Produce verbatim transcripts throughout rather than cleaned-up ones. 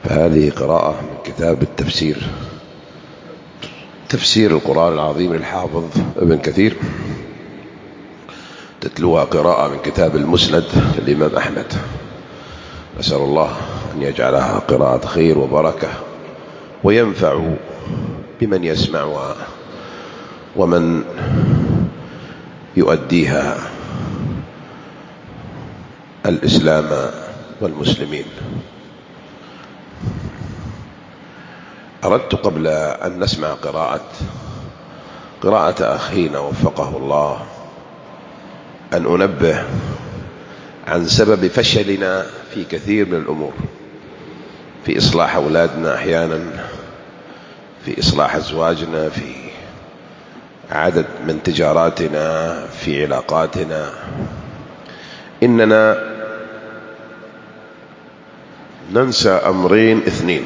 فهذه قراءة من كتاب التفسير، تفسير القرآن العظيم للحافظ ابن كثير، تتلوها قراءة من كتاب المسند للإمام أحمد. أسأل الله أن يجعلها قراءة خير وبركة، وينفع بمن يسمعها ومن يؤديها الإسلام والمسلمين. أردت قبل أن نسمع قراءة قراءة أخينا وفقه الله أن أنبه عن سبب فشلنا في كثير من الأمور، في إصلاح أولادنا أحيانا، في إصلاح أزواجنا، في عدد من تجاراتنا، في علاقاتنا. إننا ننسى أمرين اثنين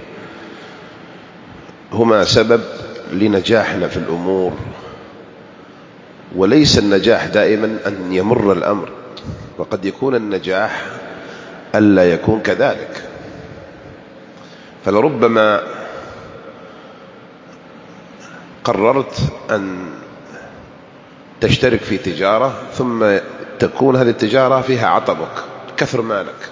هما سبب لنجاحنا في الأمور، وليس النجاح دائما أن يمر الأمر، وقد يكون النجاح ألا يكون كذلك. فلربما قررت أن تشترك في تجارة ثم تكون هذه التجارة فيها عطبك، كثر مالك،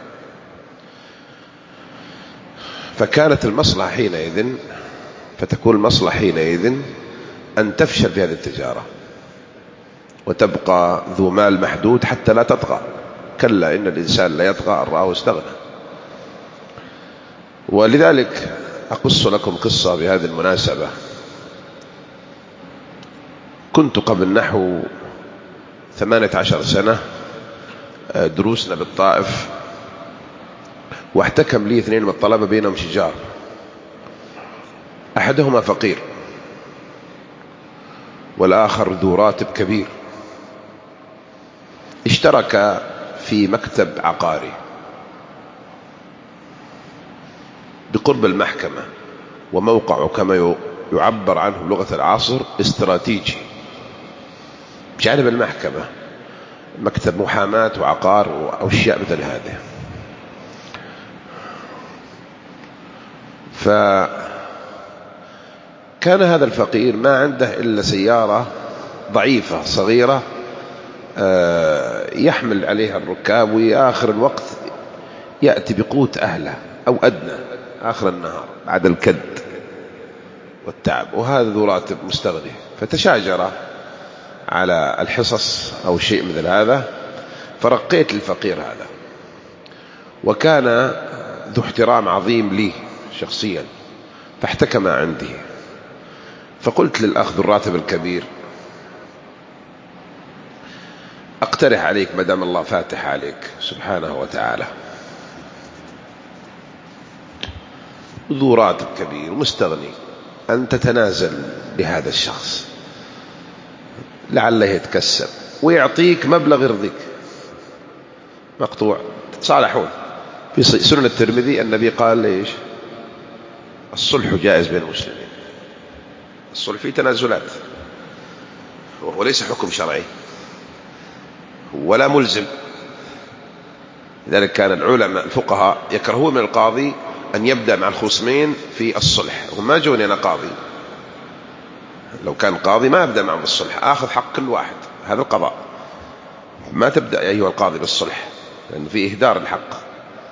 فكانت المصلحة حينئذ فتكون المصلحة حينئذ أن تفشل في هذه التجارة وتبقى ذو مال محدود حتى لا تطغى. كلا إن الإنسان لا يطغى أن رآه استغنى. ولذلك أقص لكم قصة بهذه المناسبة. كنت قبل نحو ثمانية عشر سنة دروسنا بالطائف، واحتكم لي اثنين من الطلبة بينهم شجار، أحدهما فقير والآخر ذو راتب كبير. اشترك في مكتب عقاري بقرب المحكمة، وموقعه كما يعبر عنه بلغة العصر استراتيجي بجانب المحكمة، مكتب محاماة وعقار وأشياء مثل هذه. فكان هذا الفقير ما عنده إلا سيارة ضعيفة صغيرة يحمل عليها الركاب، وآخر الوقت يأتي بقوت أهله أو أدنى آخر النهار بعد الكد والتعب، وهذا ذو راتب مستغني. فتشاجر على الحصص أو شيء مثل هذا، فرقيت للفقير هذا، وكان ذو احترام عظيم لي شخصيا، فاحتكم عندي. فقلت للأخ ذو الراتب الكبير: أقترح عليك مدام الله فاتح عليك سبحانه وتعالى، ذو راتب كبير ومستغني، أن تتنازل بهذا الشخص لعله يتكسب ويعطيك مبلغ يرضيك مقطوع، تتصالحون. في سنن الترمذي النبي قال ليش؟ الصلح جائز بين المسلمين. الصلح فيه تنازلات، وهو ليس حكم شرعي ولا ملزم. لذلك كان العلماء الفقهاء يكرهون من القاضي أن يبدأ مع الخصمين في الصلح. هم ما جوني أنا قاضي، لو كان قاضي ما أبدأ معهم بالصلح، آخذ حق كل واحد، هذا القضاء. ما تبدأ يا أيها القاضي بالصلح لأنه فيه إهدار الحق.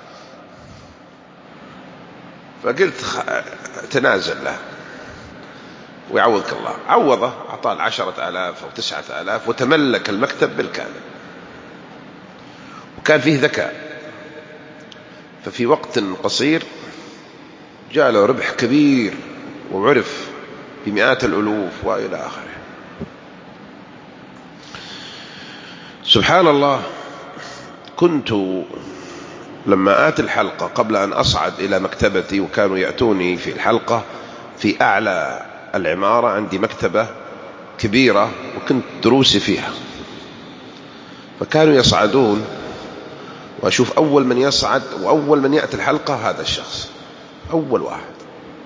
فقلت تنازل له ويعوضك الله. عوضه، أعطاه العشرة آلاف أو تسعة آلاف، وتملك المكتب بالكامل. وكان فيه ذكاء، ففي وقت قصير جاء له ربح كبير، وعرف بمئات الألوف وإلى آخره. سبحان الله. كنت لما آتي الحلقة قبل أن أصعد إلى مكتبتي، وكانوا يأتوني في الحلقة في أعلى العمارة، عندي مكتبة كبيرة وكنت دروسي فيها، فكانوا يصعدون، وأشوف أول من يصعد وأول من يأتي الحلقة هذا الشخص، أول واحد.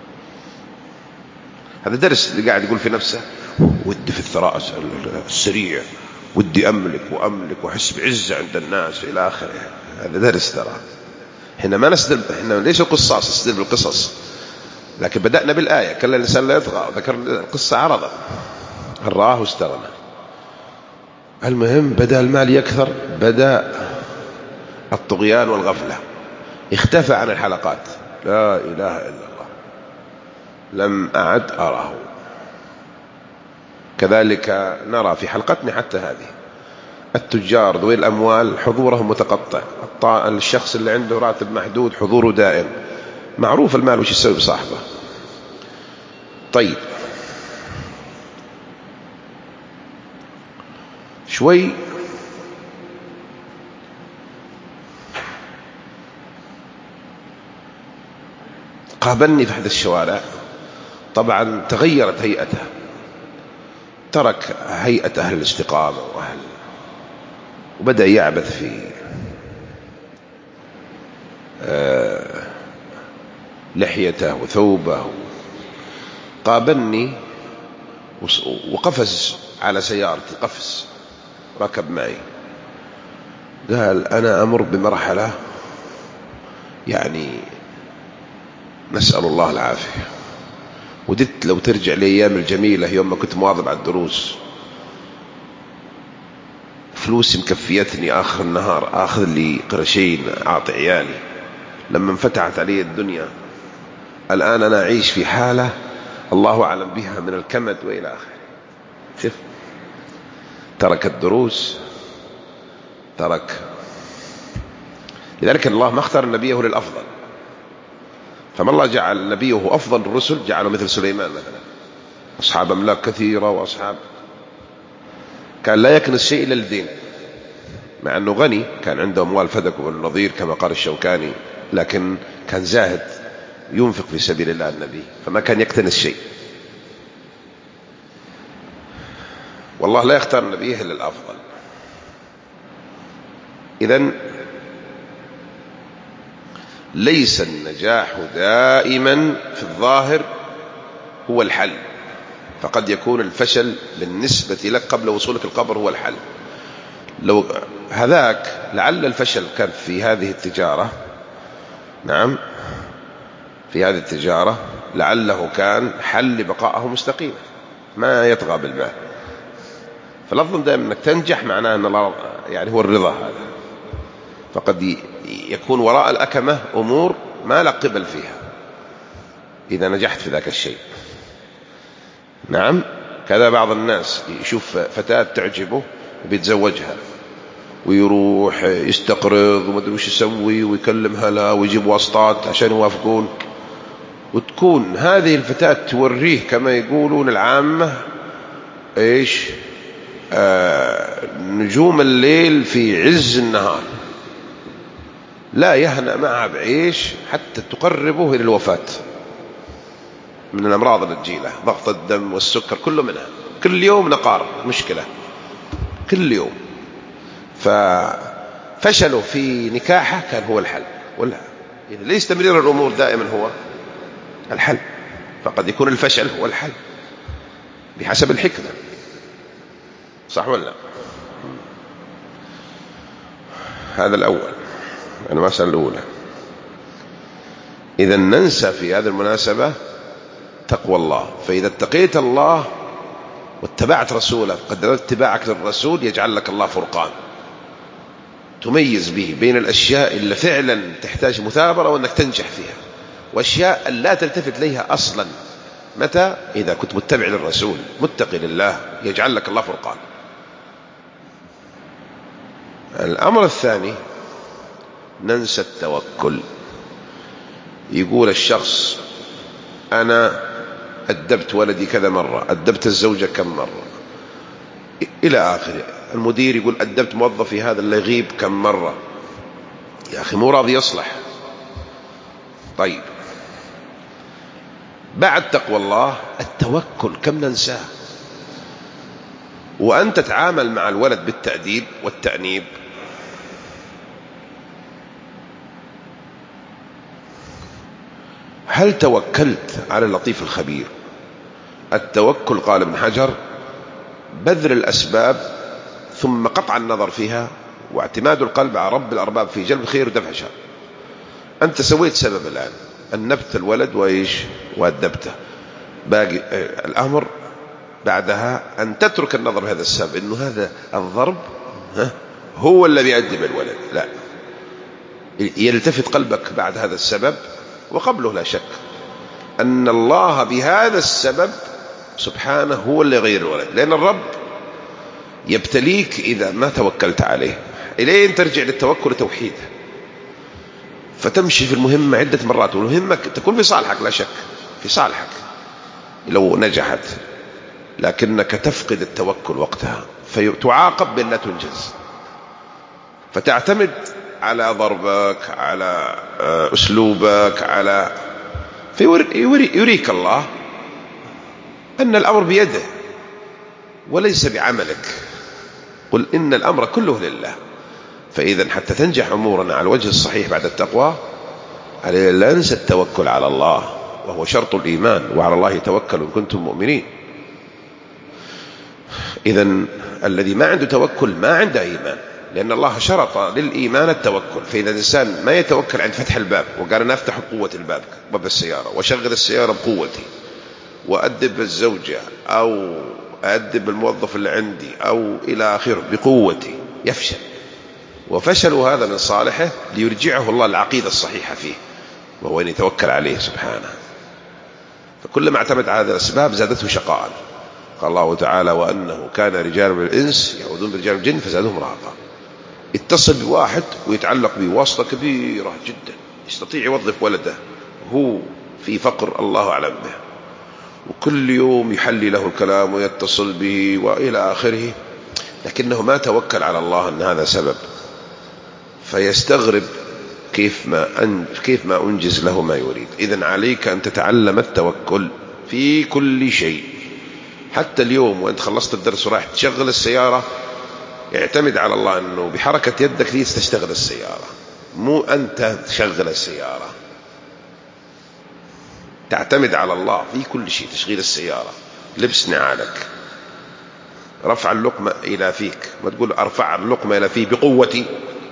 هذا درس اللي قاعد يقول في نفسه ودي في الثراء السريع، ودي أملك وأملك وأحس بعزة عند الناس إلى آخره. هذا درس ترى. احنا ما نستدل، احنا ليش القصاص نستدل بالقصص، لكن بدأنا بالآية كلا الإنسان لا يطغى، ذكر القصة عرضا هل رآه واستغنى. المهم بدأ المال يكثر، بدأ الطغيان والغفلة، اختفى عن الحلقات، لا إله إلا الله، لم أعد أراه. كذلك نرى في حلقتنا حتى هذه التجار ذوي الأموال حضورهم متقطع، الشخص اللي عنده راتب محدود حضوره دائم، معروف المال وش يسوي بصاحبه. طيب شوي قابلني في أحد الشوارع، طبعا تغيرت هيئته، ترك هيئة أهل الاستقامة وأهل، وبدأ يعبث في آه لحيته وثوبه. قابلني وقفز على سيارتي، قفز ركب معي، قال أنا أمر بمرحلة يعني نسأل الله العافية، وددت لو ترجع لأيام الجميلة يوم ما كنت مواظب على الدروس، فلوسي مكفيتني آخر النهار، آخذ لي قرشين أعطي عيالي، لما انفتحت علي الدنيا. الآن أنا أعيش في حالة الله أعلم بها من الكمد وإلى آخره. شوف، ترك الدروس، ترك. لذلك الله ما اختار نبيه للأفضل، فما الله جعل نبيه أفضل الرسل جعله مثل سليمان مثلا، أصحاب أملاك كثيرة وأصحاب، كان لا يكنس شيء إلا الدين، مع أنه غني، كان عنده أموال فدك والنظير كما قال الشوكاني، لكن كان زاهد ينفق في سبيل الله النبي، فما كان يكتنس شيء. والله لا يختار نبيه إلا الأفضل. إذن ليس النجاح دائما في الظاهر هو الحل، فقد يكون الفشل بالنسبة لك قبل وصولك القبر هو الحل. لو هذاك لعل الفشل كان في هذه التجارة، نعم في هذه التجارة لعله كان حل لبقائه مستقيما، ما يطغى بالمال. فلفظ دائما أنك تنجح معناه أن الله يعني هو الرضا هذا، فقد يكون وراء الأكمة أمور ما لا قبل فيها إذا نجحت في ذاك الشيء. نعم، كذا بعض الناس يشوف فتاة تعجبه وبيتزوجها، ويروح يستقرض ومدري وش يسوي ويكلمها لا ويجيب واسطات عشان يوافقون، وتكون هذه الفتاة توريه كما يقولون العامة إيش آه نجوم الليل في عز النهار، لا يهنأ معها بعيش حتى تقربه إلى الوفاة من الأمراض اللي تجيله، ضغط الدم والسكر كله منها، كل يوم نقار مشكلة كل يوم. ففشلوا في نكاحه كان هو الحل، ولا إذا ليس تمرير الأمور دائما هو الحل، فقد يكون الفشل هو الحل بحسب الحكمة، صح ولا؟ هذا الأول، المسألة الأولى. إذا ننسى في هذه المناسبة تقوى الله، فإذا اتقيت الله واتبعت رسوله، قد اتباعك للرسول يجعل لك الله فرقان تميز به بين الأشياء اللي فعلا تحتاج مثابرة وأنك تنجح فيها، وأشياء لا تلتفت ليها أصلا. متى؟ إذا كنت متبع للرسول متقي لله يجعل لك الله فرقان. الأمر الثاني ننسى التوكل. يقول الشخص أنا أدبت ولدي كذا مرة، أدبت الزوجة كم مرة إلى آخره، المدير يقول أدبت موظفي هذا اللي يغيب كم مرة، يا أخي مو راضي يصلح. طيب بعد تقوى الله التوكل كم ننساه، وأنت تتعامل مع الولد بالتأديب والتأنيب، هل توكلت على اللطيف الخبير؟ التوكل قال ابن حجر بذل الأسباب ثم قطع النظر فيها، واعتماد القلب على رب الأرباب في جلب خير ودفع شر. أنت سويت سبب الآن، أنبت الولد وإيش وأدبته، باقي الأمر بعدها أن تترك النظر بهذا السبب، إنه هذا الضرب هو الذي يؤدب الولد، لا، يلتفت قلبك بعد هذا السبب وقبله لا شك أن الله بهذا السبب سبحانه هو اللي يغير الولد، لأن الرب يبتليك إذا ما توكلت عليه، إلين ترجع للتوكل توحيده، فتمشي في المهمة عدة مرات، والمهمة تكون في صالحك لا شك، في صالحك لو نجحت، لكنك تفقد التوكل وقتها فتعاقب بأن لا تنجز، فتعتمد على ضربك، على أسلوبك، على فيريك الله أن الأمر بيده وليس بعملك. قل إن الأمر كله لله. فإذا حتى تنجح أمورنا على الوجه الصحيح بعد التقوى علينا لا ننسى التوكل على الله، وهو شرط الإيمان، وعلى الله توكلوا إن كنتم مؤمنين. إذن الذي ما عنده توكل ما عنده إيمان، لأن الله شرط للإيمان التوكل. فإذا الإنسان ما يتوكل عند فتح الباب وقال أنا أفتح بقوة الباب، باب السيارة، وشغل السيارة بقوتي، وأدب الزوجة أو أدب الموظف اللي عندي أو إلى آخره بقوتي، يفشل. وفشل هذا من صالحه ليرجعه الله العقيدة الصحيحة فيه، وهو أن يتوكل عليه سبحانه. فكلما اعتمد على هذا الأسباب زادته شقاء. قال الله تعالى وأنه كان رجال من الإنس يعوذون برجال من الجن فزادهم رهقا. اتصل بواحد ويتعلق بواسطة كبيرة جدا، يستطيع يوظف ولده هو في فقر الله أعلم به، وكل يوم يحلي له الكلام ويتصل به وإلى آخره، لكنه ما توكل على الله أن هذا سبب، فيستغرب كيف ما أن كيف ما أنجز له ما يريد. إذن عليك أن تتعلم التوكل في كل شيء. حتى اليوم وأنت خلصت الدرس ورايح تشغل السيارة، اعتمد على الله أنه بحركة يدك دي تشتغل السيارة، مو أنت تشغل السيارة. تعتمد على الله في كل شيء، تشغيل السيارة، لبس نعالك، رفع اللقمة إلى فيك، ما تقول أرفع اللقمة إلى فيه بقوتي.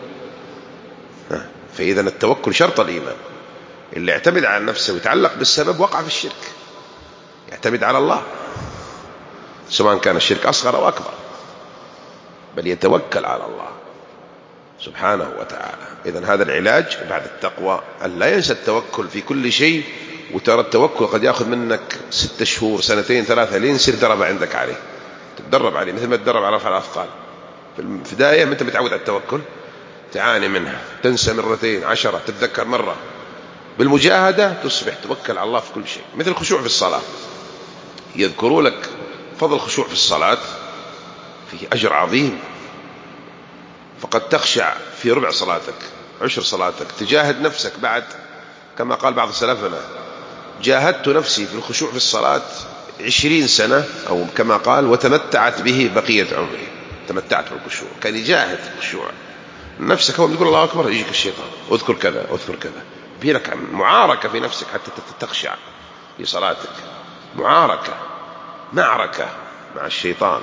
فإذا التوكل شرط الإيمان. اللي يعتمد على نفسه ويتعلق بالسبب وقع في الشرك. يعتمد على الله سواء كان الشرك أصغر أو أكبر، بل يتوكل على الله سبحانه وتعالى. إذن هذا العلاج بعد التقوى أن لا ينسى التوكل في كل شيء. وترى التوكل قد يأخذ منك ست شهور سنتين ثلاثة لين يصير درب عندك عليه، تتدرب عليه مثل ما تدرب على رفع الأثقال. في البداية أنت متعود على التوكل تعاني منها، تنسى مرتين عشرة تتذكر مرة. بالمجاهدة تصبح توكل على الله في كل شيء. مثل الخشوع في الصلاة، يذكروا لك فضل الخشوع في الصلاة، فيه أجر عظيم. فقد تخشع في ربع صلاتك، عشر صلاتك، تجاهد نفسك بعد، كما قال بعض سلفنا جاهدت نفسي في الخشوع في الصلاة عشرين سنة، أو كما قال وتمتعت به بقية عمري. تمتعت بالخشوع، كان يجاهد الخشوع نفسك. هو تقول الله أكبر يجيك الشيطان اذكر كذا اذكر كذا، بينك معاركة في نفسك حتى تخشع في صلاتك، معاركة معركة مع الشيطان.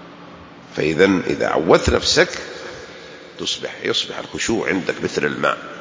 فإذا إذا عودت نفسك تصبح يصبح الخشوع عندك مثل الماء.